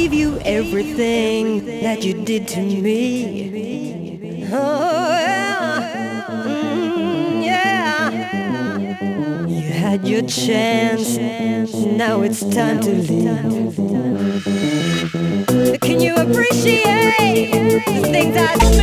gave you everything that you did to me. Oh, yeah. Yeah. You had your chance, now it's time to leave. Can you appreciate the things I do?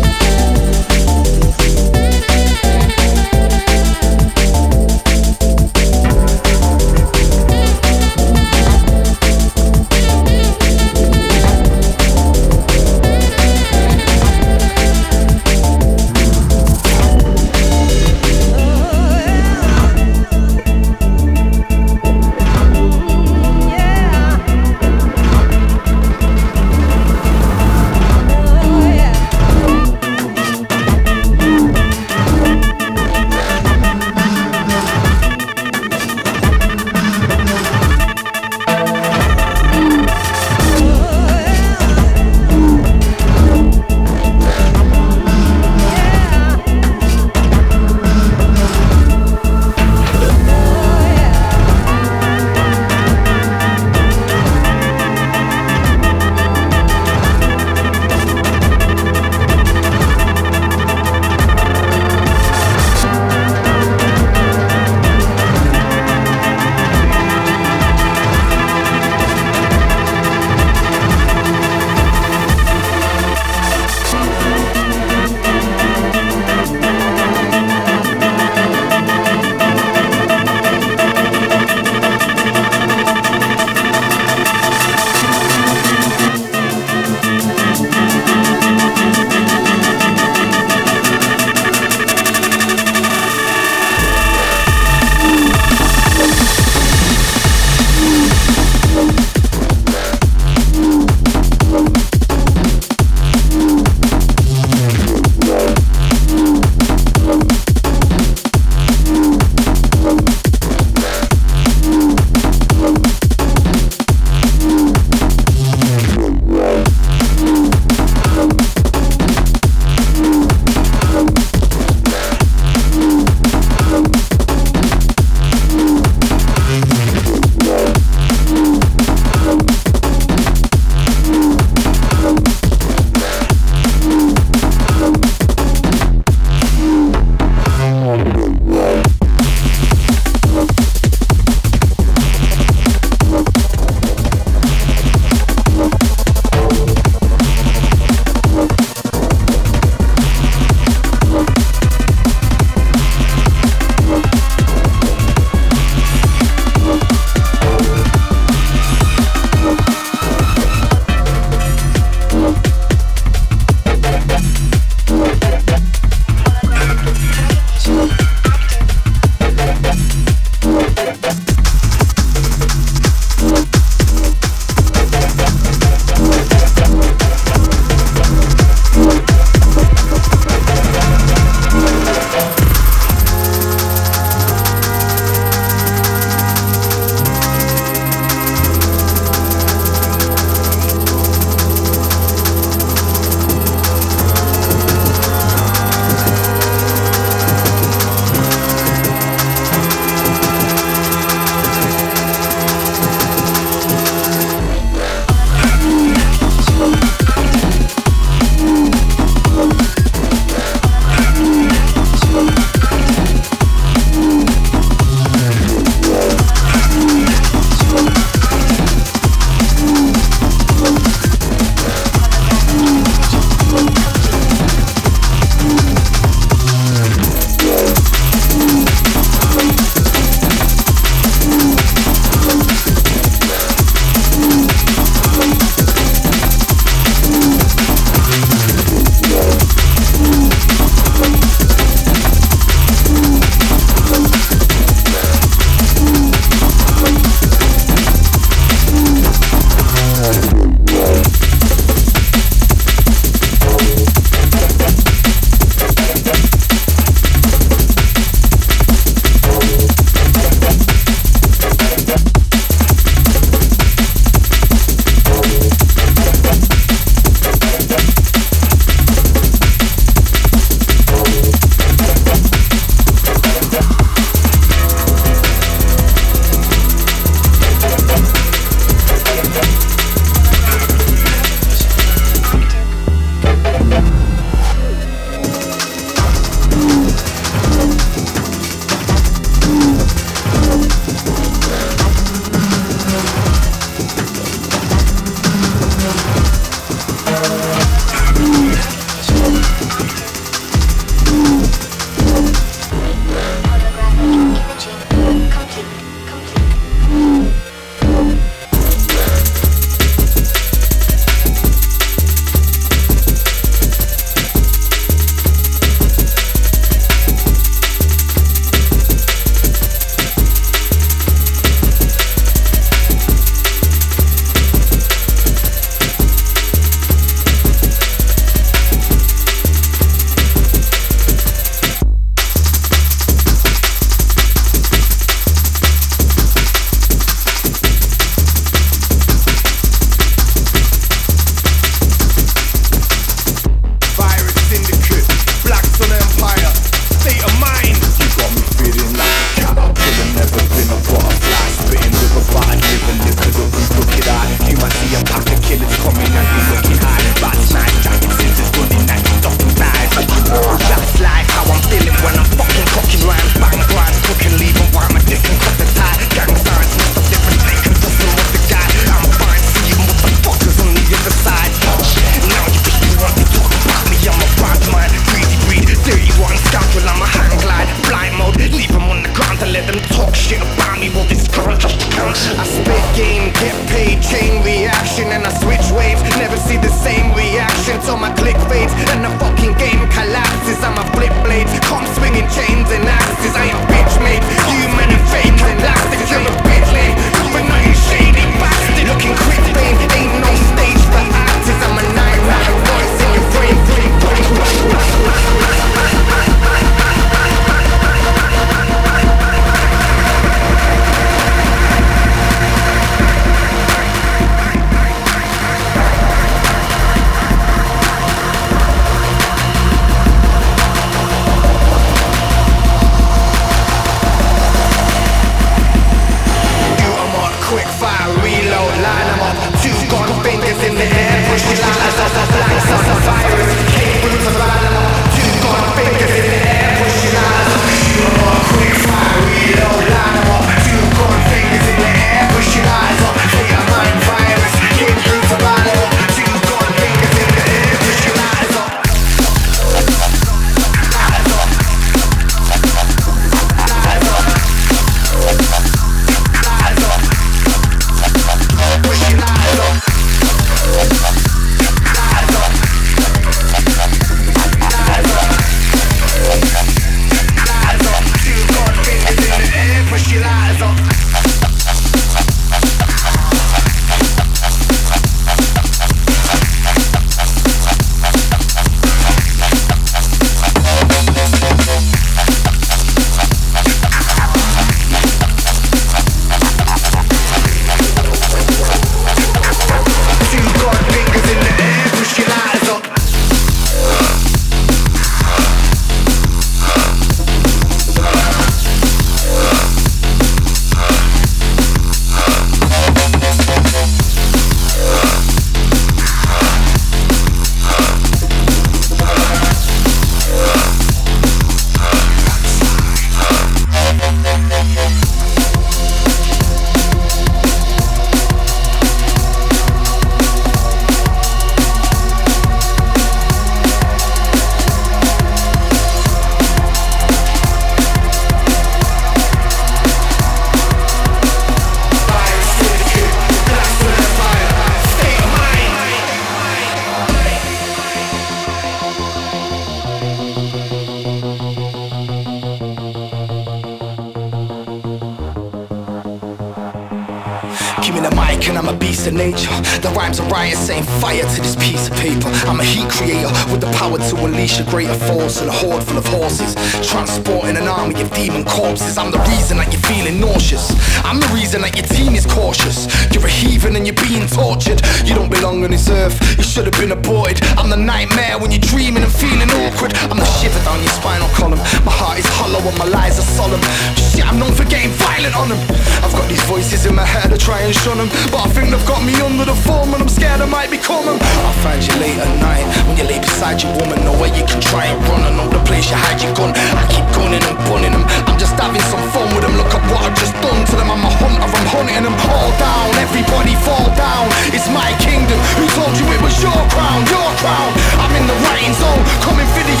Give me the mic and I'm a beast of nature. The rhymes are riot, setting fire to this piece of paper. I'm a heat creator with the power to unleash a greater force and a horde full of horses, transporting an army of demon corpses. I'm the reason that you're feeling nauseous. I'm the reason that your team is cautious. You're a heathen and you're being tortured. You don't belong on this earth, you should have been aborted. I'm the nightmare when you're dreaming and feeling awkward. I'm the shiver down your spinal column. My heart is hollow and my lies are solemn. Shit, I'm known for getting violent on them. I've got these voices in my head to try and shun them, but I think they've got me under the form and I'm scared I might become them. I'll find you late at night when you lay beside your woman. Know where you can try and run, I know the place you hide your gun. I keep gunning and bunning them. I'm just having some fun with them. Look at what I've just done to them. I'm a hunter, I'm hunting them all down. Everybody fall down, it's my kingdom. Who told you it was your crown? Your crown. I'm in the writing zone, coming for the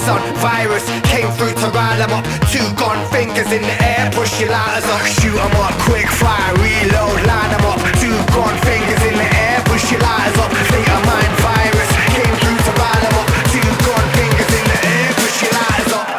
on virus. Came through to rile them up. Two gone fingers in the air, push your lighters up. Shoot 'em up, quick fire, reload, line 'em up. Two gone fingers in the air, push your lighters up. Think of mind virus. Came through to rile them up. Two gone fingers in the air, push your lighters up.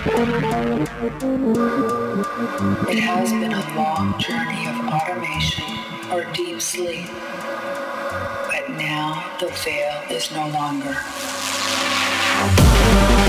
It has been a long journey of automation or deep sleep, but now the veil is no longer.